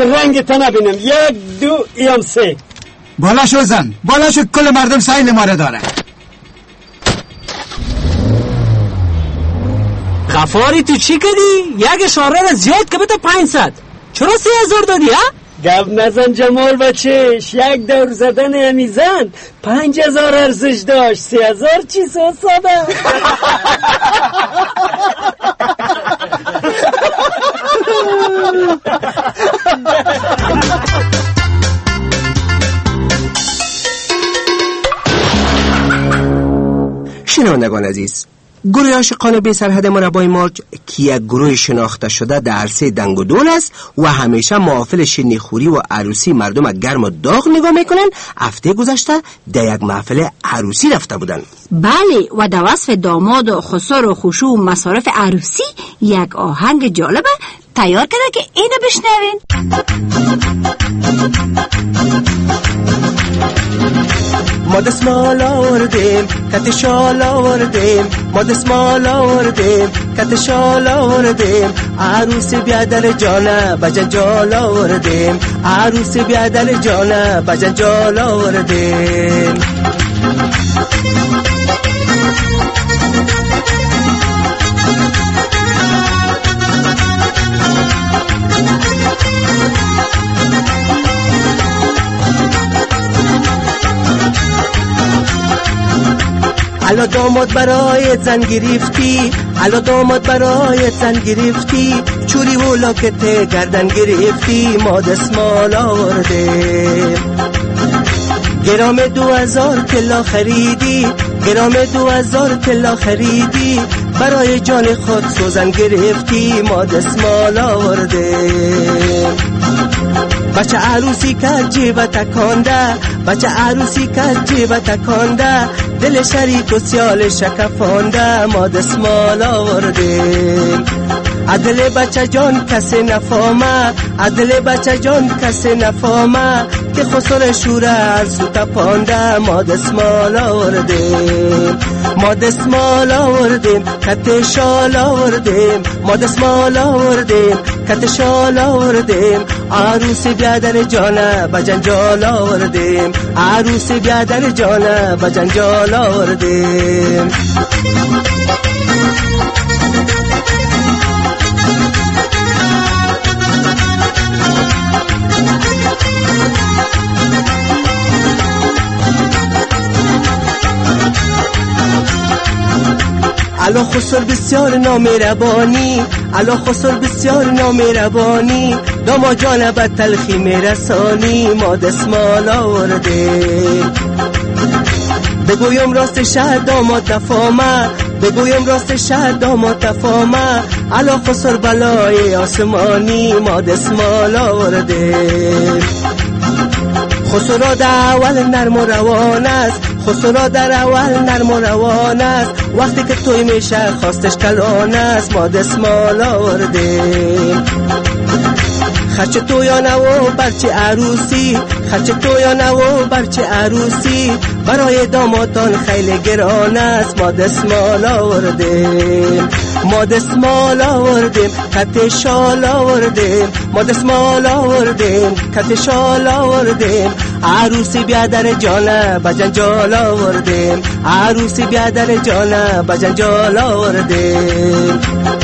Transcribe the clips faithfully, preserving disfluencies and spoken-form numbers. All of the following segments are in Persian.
رنگ تا نبینم. یک دو یم سه. بالا شو زن، بالا شو، کل مردم سایل ما را داره. غفاری تو چی کردی؟ یک اشاره را زیاد که بتا پنجصد. چرا سی هزار دادی ها؟ گپ نزن جمال بچهش، یک دور زدن همیزن پنج هزار ارزش داشت. سی هزار چی سو ساده. شنوندگان عزیز، گروه عاشقان بی سرحد مربای مرج که یک گروه شناخته شده در عرصه دنگ و دول است و همیشه محافل شیرینی خوری و عروسی مردم گرم و داغ نگاه میکنن، هفته گذشته در یک محفل عروسی رفته بودن. بله، و در وصف داماد و خسر و خشوع و مصارف عروسی یک آهنگ جالبه تیار کرده که اینو بشنوین. ما دستمال آوردیم کت شال آوردیم، ما دستمال آوردیم کت شال آوردیم، عروسی بیادر جانه بجنجال آوردیم، عروسی بیادر جانه بجنجال آوردیم. الا داماد برای زن گرفتی، الا داماد برای زن گرفتی، چوری و لاکت گردن گرفتی، ما دستمال آوردیم. گرام دو هزار تلا خریدی، گرام دو هزار تلا خریدی، برای جان خود سوزن گرفتی، ما دستمال آوردیم. بچه عروسی که جیب تکانده، بچه عروسی که جیب تکانده، دل شریک و سیال شکفانده، ما دستمال آوردیم. عدل بچه جان کسی نفامه، عدل بچه جان کسی نفامه، که خسر شوره ارزو تپانده، ما دستمال آوردیم. ما دستمال آوردیم کت شال آوردیم، ما دستمال آوردیم کت شال آوردیم، عروسی بیادر جانه بجنجال آوردیم، عروسی بیادر جانه بجنجال آوردیم. الا خسر بسیار نامهربانی، الا خسر بسیار نامهربانی، داما جان به تلخی میرسانی، ما دستمال آوردیم. بگویم راست شهر داماد تفامه، بگویم راست شهر داماد تفامه، الا خسر بلای آسمانی، ما دستمال آوردیم. خسرا در اول نرم و روان است، خسرا در اول نرم و روان است، وقتی که توی میشه خواستش کلان است، ما دستمال آوردیم. خرچ تو یا نو برچه عروسی، خرچ تو یا نو برچه عروسی، برای دامادان خیلی گران است، ما دستمال آوردیم. ما دستمال آوردیم کت شال آوردیم، ما دستمال آوردیم کت شال آوردیم، عروسی بیادر جانه بجنجال آوردیم، عروسی بیادر جانه بجنجال آوردیم.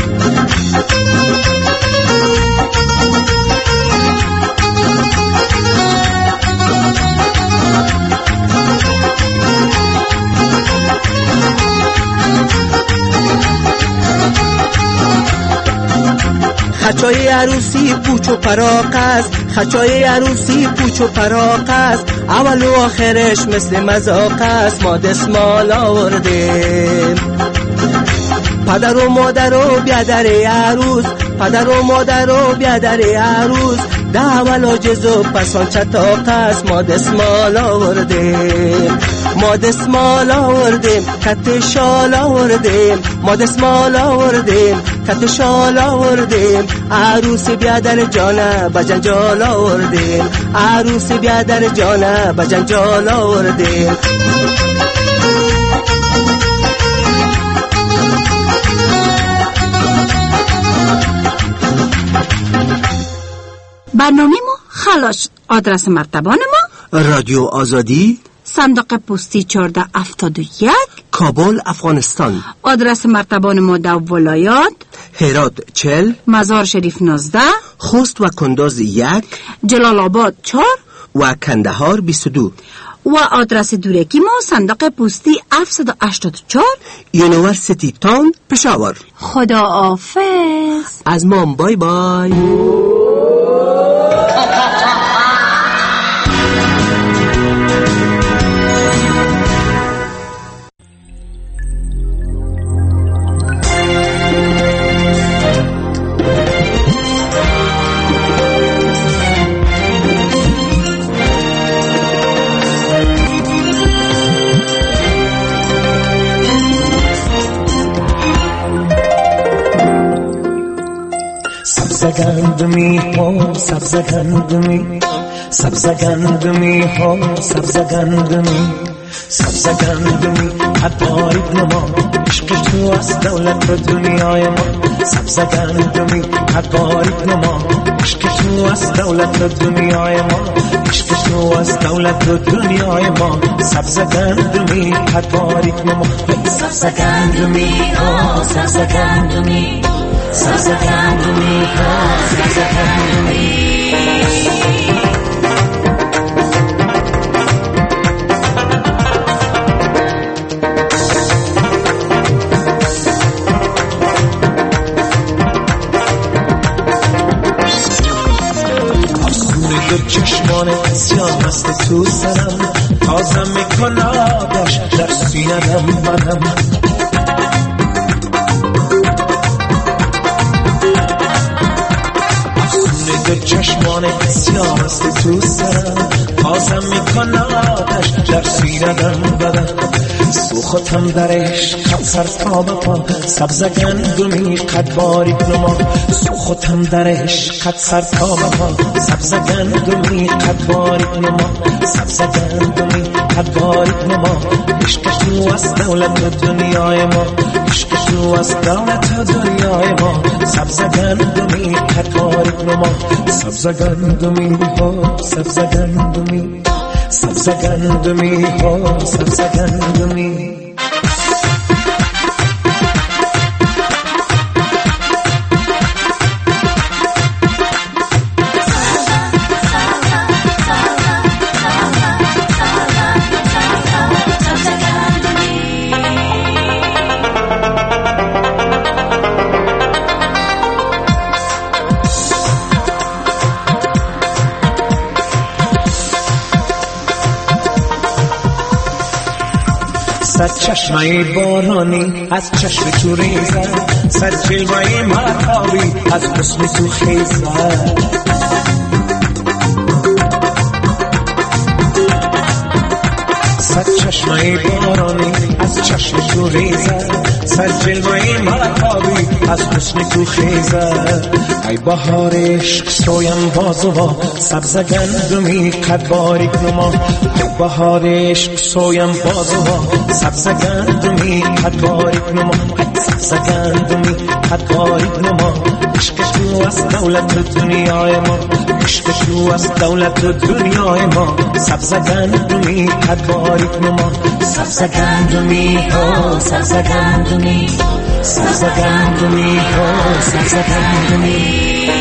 خچای عروسی پوچ و پراق است، خچای عروسی پوچ و پراق است، اول و آخرش مثل مذاق است، ما دستمال آوردیم. پدر و مادر و بیادر عروس، پدر و مادر و بیادر عروس، ده اول عاجز و پسان چتاق است، ما دستمال آوردیم. ما دستمال آوردیم کت شال آوردیم، ما دستمال آوردیم کت شال آوردیم، عروسی بیادر جانه بجنجال آوردیم، عروسی بیادر جانه بجنجال آوردیم. برنامه ما خلاص. آدرس مرتبان ما رادیو آزادی، صندوق پستی چهارده هفتاد و یک، کابل، افغانستان. آدرس مرتبان ما در ولایات هرات چهل، مزار شریف نوزده، خوست و کندوز یک، جلال آباد چهار و کندهار بیست و دو. و آدرس دورکی ما صندوق پستی هفتصد و هشتاد و چهار، یونیورسیتی تاون، پشاور. خدا حافظ. از مام بای بای. سبزگندمی ها سبزگندمی سبزگندمی ها سبزگندمی سبزگندمی حبایب نما عشق تو از دولت و دنیای ما سبزگندمی حبایب نما عشق تو از دولت و دنیای ما عشق تو از دولت و دنیای ما سبزگندمی حبایب نما سبزگندمی ها سبزگندمی سبزگندمی ها سبزگندمی آسونه در چشمان سیاه است تو سرم تازم میکن آدش در سینم منم در چشمان سیاه است تو سرم تازم میکن آتش در سینم بدم سوختم در عشق سر تا به پا سبزگندمی قد باریک نما سوختم در عشق سر تا به پا سبزگندمی قد باریک نما سبزگندمی قد باریک نما عشق تو از دولت و دنیای ما عشق تو از دولت و دنیای ما سبزگندمی قد باریک نما سبزگندمی ها سبزگندمی سبزگندمی ها سبزگندمی صد چشمه بارانی از چشم تو ریزد صد جلوه مهتابی از حسن تو خیزد صد چشمه بارانی از چشم تو ریزد صد جلوه مهتابی از حسن تو خیزد ای بهار عشق سویم بازو سبزگندمی قد باریک نما ای بهار عشق سویم بازو سبزگندمی قد باریک نما سبزگندمی قد باریک نما عشق تو از دولت و دنیای ما عشق تو از دولت و دنیای ما سبزگندمی قد باریک نما سبزگندمی ها سبزگندمی سبزگندمی ها سبزگندمی